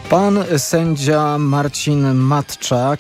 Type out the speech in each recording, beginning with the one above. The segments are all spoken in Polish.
Pan sędzia Marcin Matczak,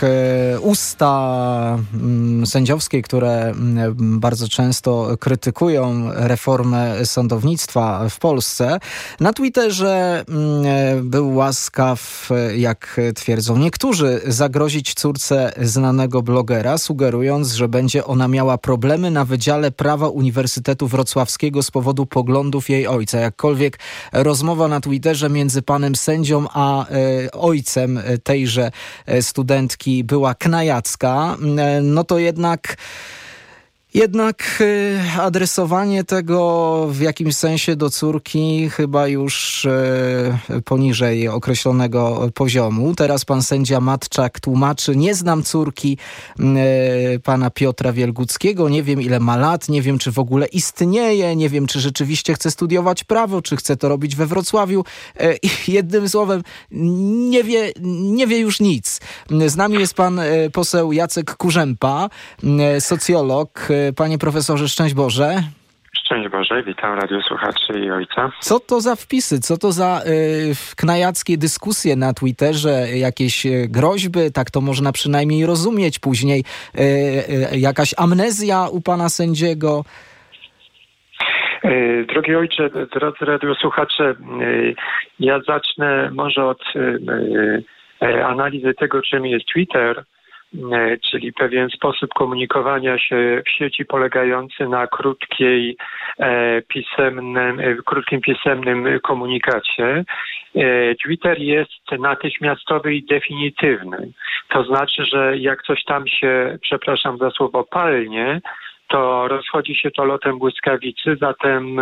usta sędziowskie, które bardzo często krytykują reformę sądownictwa w Polsce, na Twitterze był łaskaw, jak twierdzą niektórzy, zagrozić córce znanego blogera, sugerując, że będzie ona miała problemy na Wydziale Prawa Uniwersytetu Wrocławskiego z powodu poglądów jej ojca. Jakkolwiek rozmowa na Twitterze między panem sędzią a ojcem tejże studentki była knajacka, no to jednak adresowanie tego w jakimś sensie do córki chyba już poniżej określonego poziomu. Teraz pan sędzia Matczak tłumaczy: nie znam córki pana Piotra Wielguckiego, nie wiem ile ma lat, nie wiem czy w ogóle istnieje, nie wiem czy rzeczywiście chce studiować prawo, czy chce to robić we Wrocławiu. Jednym słowem, nie wie już nic. Z nami jest pan poseł Jacek Kurzępa, socjolog. Panie profesorze, szczęść Boże. Szczęść Boże, witam radiosłuchaczy i ojca. Co to za wpisy, co to za knajackie dyskusje na Twitterze, jakieś groźby, tak to można przynajmniej rozumieć, później jakaś amnezja u pana sędziego? Drogi ojcze, drodzy radiosłuchacze, ja zacznę może od analizy tego, czym jest Twitter, czyli pewien sposób komunikowania się w sieci polegający na krótkim pisemnym komunikacie. Twitter jest natychmiastowy i definitywny. To znaczy, że jak coś tam się, przepraszam za słowo, palnie, to rozchodzi się to lotem błyskawicy, zatem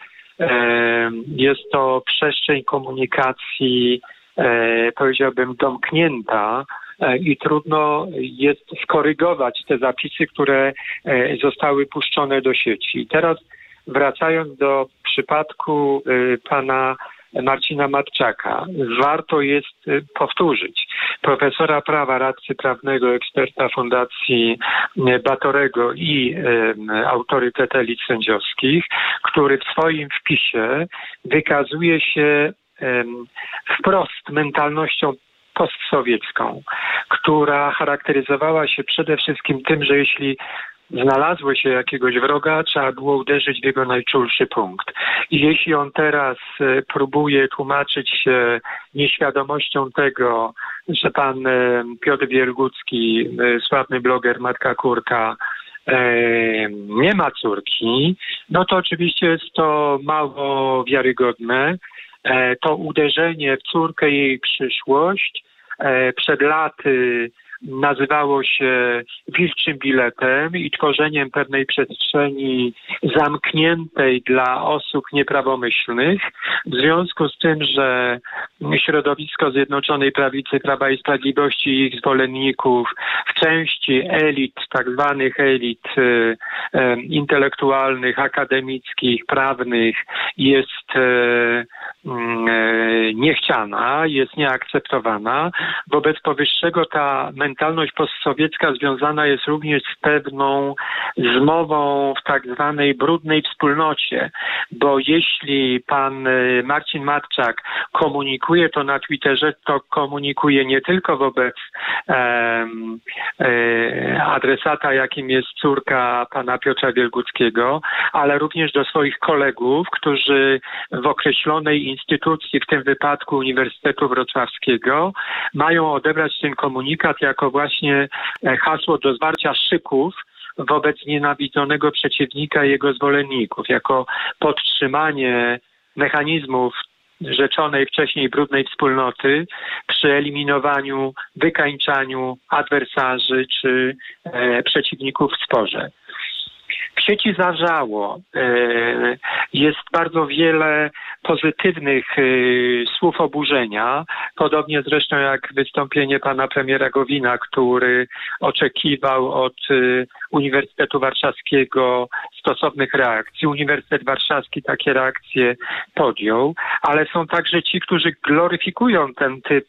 jest to przestrzeń komunikacji, powiedziałbym, domknięta, i trudno jest skorygować te zapisy, które zostały puszczone do sieci. I teraz wracając do przypadku pana Marcina Matczaka, warto jest powtórzyć. Profesora prawa, radcy prawnego, eksperta Fundacji Batorego i autorytet elit sędziowskich, który w swoim wpisie wykazuje się wprost mentalnością postsowiecką, która charakteryzowała się przede wszystkim tym, że jeśli znalazło się jakiegoś wroga, trzeba było uderzyć w jego najczulszy punkt. I jeśli on teraz próbuje tłumaczyć się nieświadomością tego, że pan Piotr Wielgucki, sławny bloger Matka Kurka, nie ma córki, no to oczywiście jest to mało wiarygodne. To uderzenie w córkę i jej przyszłość przed laty nazywało się wilczym biletem i tworzeniem pewnej przestrzeni zamkniętej dla osób nieprawomyślnych. W związku z tym, że środowisko Zjednoczonej Prawicy, Prawa i Sprawiedliwości i ich zwolenników w części elit, tak zwanych elit intelektualnych, akademickich, prawnych jest niechciana, jest nieakceptowana. Wobec powyższego ta mentalność postsowiecka związana jest również z pewną zmową w tak zwanej brudnej wspólnocie, bo jeśli pan Marcin Matczak komunikuje to na Twitterze, to komunikuje nie tylko wobec adresata, jakim jest córka pana Piotra Wielguckiego, ale również do swoich kolegów, którzy w określonej instytucji, w tym wypadku Uniwersytetu Wrocławskiego, mają odebrać ten komunikat jako właśnie hasło do zwarcia szyków wobec nienawidzonego przeciwnika i jego zwolenników, jako podtrzymanie mechanizmów rzeczonej wcześniej brudnej wspólnoty przy eliminowaniu, wykańczaniu adwersarzy czy przeciwników w sporze. W sieci zawrzało. Jest bardzo wiele pozytywnych słów oburzenia, podobnie zresztą jak wystąpienie pana premiera Gowina, który oczekiwał od Uniwersytetu Warszawskiego stosownych reakcji. Uniwersytet Warszawski takie reakcje podjął, ale są także ci, którzy gloryfikują ten typ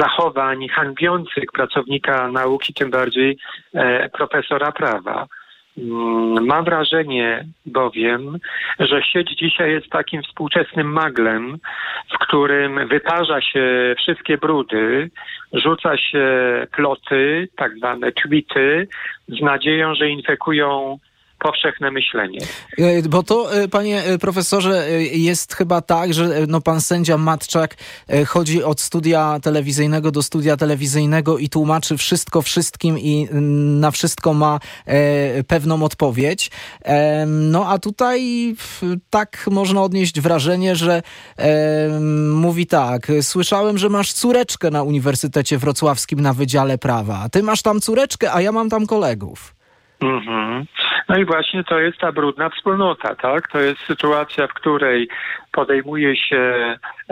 zachowań hańbiących pracownika nauki, tym bardziej profesora prawa. Mam wrażenie bowiem, że sieć dzisiaj jest takim współczesnym maglem, w którym wyparza się wszystkie brudy, rzuca się ploty, tak zwane tweety, z nadzieją, że infekują powszechne myślenie. Bo to, panie profesorze, jest chyba tak, że pan sędzia Matczak chodzi od studia telewizyjnego do studia telewizyjnego i tłumaczy wszystko wszystkim i na wszystko ma pewną odpowiedź. A tutaj tak można odnieść wrażenie, że mówi tak: słyszałem, że masz córeczkę na Uniwersytecie Wrocławskim na Wydziale Prawa. Ty masz tam córeczkę, a ja mam tam kolegów. Mhm. No i właśnie to jest ta brudna wspólnota, tak? To jest sytuacja, w której podejmuje się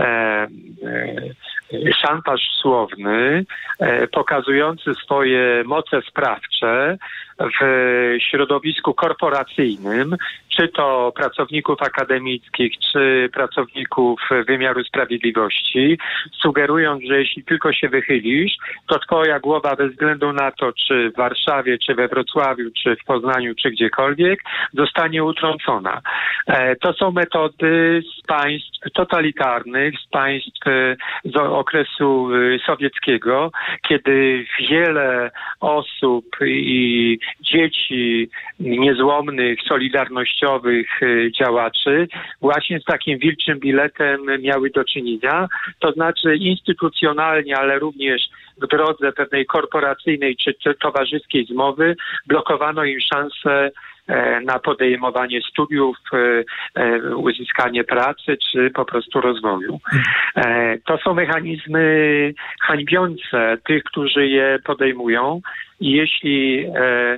szantaż słowny, pokazujący swoje moce sprawcze w środowisku korporacyjnym, czy to pracowników akademickich, czy pracowników wymiaru sprawiedliwości, sugerując, że jeśli tylko się wychylisz, to twoja głowa bez względu na to, czy w Warszawie, czy we Wrocławiu, czy w Poznaniu, czy gdziekolwiek, zostanie utrącona. To są metody z państw totalitarnych, z państw z okresu sowieckiego, kiedy wiele osób i dzieci niezłomnych, solidarnościowych działaczy właśnie z takim wilczym biletem miały do czynienia. To znaczy instytucjonalnie, ale również w drodze pewnej korporacyjnej czy towarzyskiej zmowy blokowano im szansę na podejmowanie studiów, uzyskanie pracy czy po prostu rozwoju. To są mechanizmy hańbiące tych, którzy je podejmują i jeśli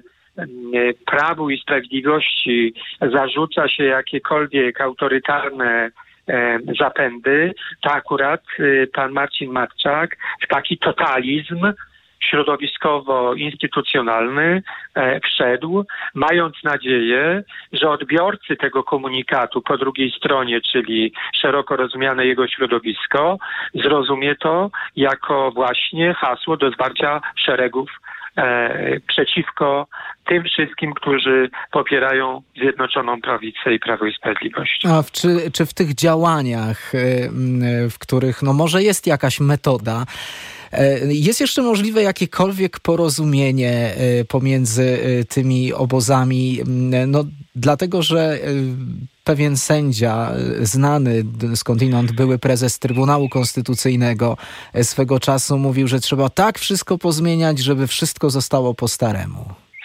Prawu i Sprawiedliwości zarzuca się jakiekolwiek autorytarne zapędy, to akurat pan Marcin Matczak w taki totalizm środowiskowo-instytucjonalny wszedł, mając nadzieję, że odbiorcy tego komunikatu po drugiej stronie, czyli szeroko rozumiane jego środowisko, zrozumie to jako właśnie hasło do zwarcia szeregów przeciwko tym wszystkim, którzy popierają Zjednoczoną Prawicę i Prawo i Sprawiedliwość. A czy w tych działaniach, w których może jest jakaś metoda, jest jeszcze możliwe jakiekolwiek porozumienie pomiędzy tymi obozami? Dlatego, że pewien sędzia, znany skądinąd były prezes Trybunału Konstytucyjnego, swego czasu mówił, że trzeba tak wszystko pozmieniać, żeby wszystko zostało po staremu.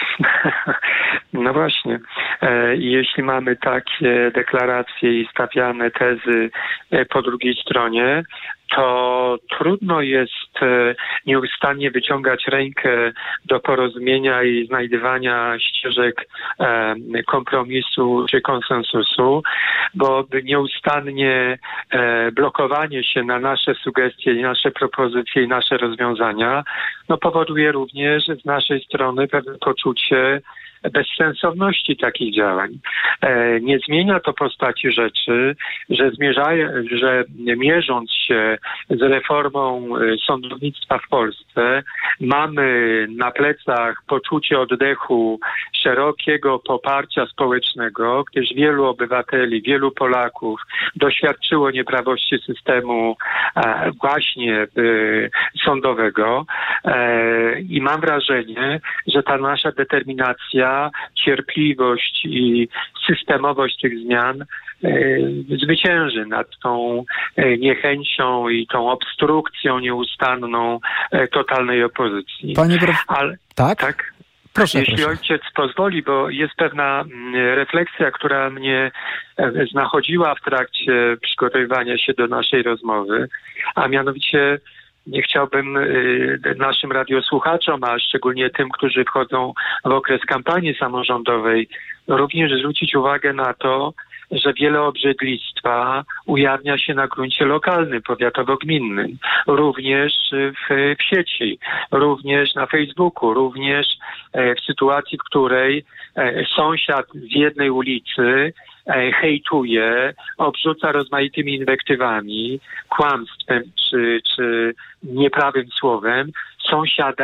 No właśnie. Jeśli mamy takie deklaracje i stawiane tezy po drugiej stronie, to trudno jest nieustannie wyciągać rękę do porozumienia i znajdywania ścieżek kompromisu czy konsensusu, bo nieustannie blokowanie się na nasze sugestie, nasze propozycje i nasze rozwiązania powoduje również z naszej strony pewne poczucie bezsensowności takich działań. Nie zmienia to postaci rzeczy, że mierząc się z reformą sądownictwa w Polsce, mamy na plecach poczucie oddechu szerokiego poparcia społecznego, gdyż wielu obywateli, wielu Polaków doświadczyło nieprawości systemu właśnie sądowego i mam wrażenie, że ta nasza determinacja, cierpliwość i systemowość tych zmian zwycięży nad tą niechęcią i tą obstrukcją nieustanną totalnej opozycji. Tak? Proszę, Jeśli ojciec pozwoli, bo jest pewna refleksja, która mnie znachodziła w trakcie przygotowywania się do naszej rozmowy, a mianowicie nie chciałbym naszym radiosłuchaczom, a szczególnie tym, którzy wchodzą w okres kampanii samorządowej, również zwrócić uwagę na to, że wiele obrzydlistwa ujawnia się na gruncie lokalnym, powiatowo-gminnym, również w sieci, również na Facebooku, również w sytuacji, w której sąsiad z jednej ulicy hejtuje, obrzuca rozmaitymi inwektywami, kłamstwem czy nieprawym słowem sąsiada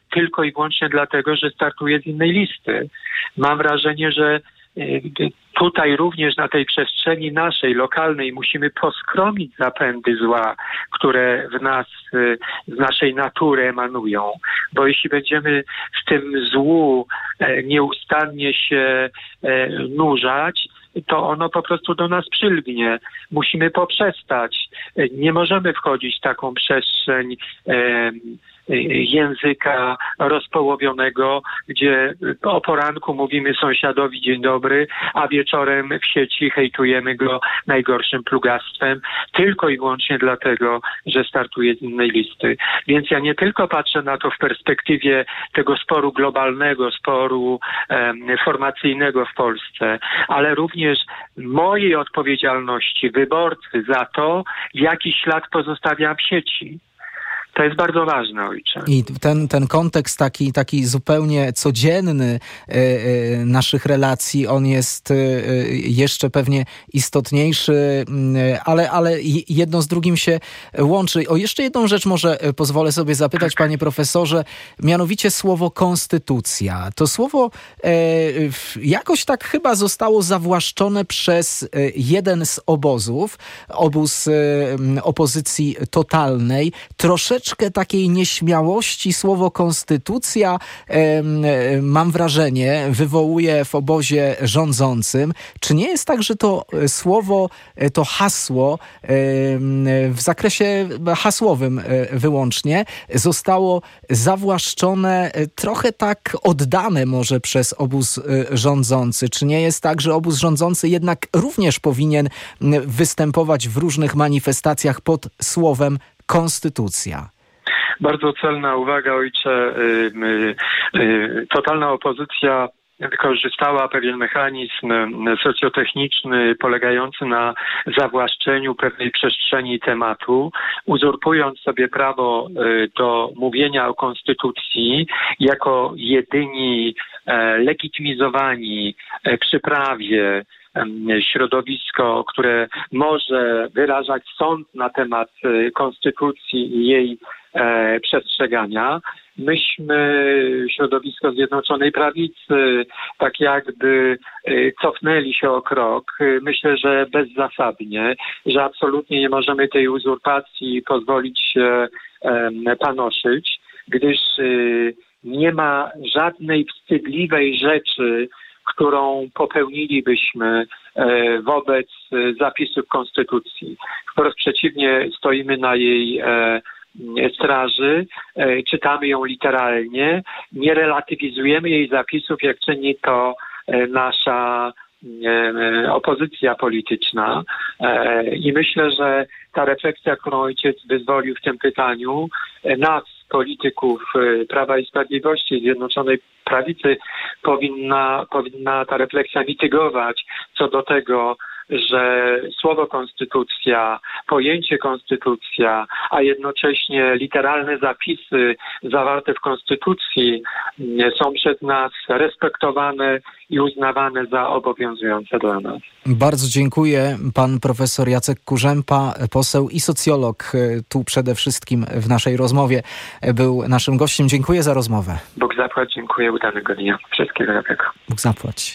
tylko i wyłącznie dlatego, że startuje z innej listy. Mam wrażenie, że tutaj również na tej przestrzeni naszej, lokalnej, musimy poskromić zapędy zła, które w nas, z naszej natury emanują. Bo jeśli będziemy w tym złu nieustannie się nurzać, to ono po prostu do nas przylgnie. Musimy poprzestać. Nie możemy wchodzić w taką przestrzeń języka rozpołowionego, gdzie o poranku mówimy sąsiadowi dzień dobry, a wieczorem w sieci hejtujemy go najgorszym plugastwem, tylko i wyłącznie dlatego, że startuje z innej listy. Więc ja nie tylko patrzę na to w perspektywie tego sporu globalnego, sporu formacyjnego w Polsce, ale również mojej odpowiedzialności wyborcy za to, jaki ślad pozostawiam w sieci. To jest bardzo ważne, ojcze. I ten kontekst taki zupełnie codzienny naszych relacji, on jest jeszcze pewnie istotniejszy, ale jedno z drugim się łączy. O jeszcze jedną rzecz może pozwolę sobie zapytać, panie profesorze, mianowicie słowo konstytucja. To słowo jakoś tak chyba zostało zawłaszczone przez jeden z obozów, obóz opozycji totalnej. Troszeczkę takiej nieśmiałości słowo konstytucja, mam wrażenie, wywołuje w obozie rządzącym. Czy nie jest tak, że to słowo, to hasło w zakresie hasłowym wyłącznie zostało zawłaszczone, trochę tak oddane może przez obóz rządzący? Czy nie jest tak, że obóz rządzący jednak również powinien występować w różnych manifestacjach pod słowem konstytucja? Bardzo celna uwaga, ojcze. Totalna opozycja wykorzystała pewien mechanizm socjotechniczny polegający na zawłaszczeniu pewnej przestrzeni tematu, uzurpując sobie prawo do mówienia o konstytucji jako jedyni legitymizowani przy prawie środowisko, które może wyrażać sąd na temat konstytucji i jej przestrzegania. Myśmy, środowisko Zjednoczonej Prawicy, tak jakby cofnęli się o krok. Myślę, że bezzasadnie, że absolutnie nie możemy tej uzurpacji pozwolić się panoszyć, gdyż nie ma żadnej wstydliwej rzeczy, którą popełnilibyśmy wobec zapisów Konstytucji. Wprost przeciwnie, stoimy na jej straży, czytamy ją literalnie, nie relatywizujemy jej zapisów, jak czyni to nasza opozycja polityczna. I myślę, że ta refleksja, którą ojciec wyzwolił w tym pytaniu, nas, polityków Prawa i Sprawiedliwości, Zjednoczonej Prawicy, powinna ta refleksja mitygować co do tego, że słowo konstytucja, pojęcie konstytucja, a jednocześnie literalne zapisy zawarte w konstytucji są przez nas respektowane i uznawane za obowiązujące dla nas. Bardzo dziękuję. Pan profesor Jacek Kurzępa, poseł i socjolog, tu przede wszystkim w naszej rozmowie był naszym gościem. Dziękuję za rozmowę. Bóg zapłać, dziękuję, udanego dnia. Wszystkiego dobrego. Bóg zapłać.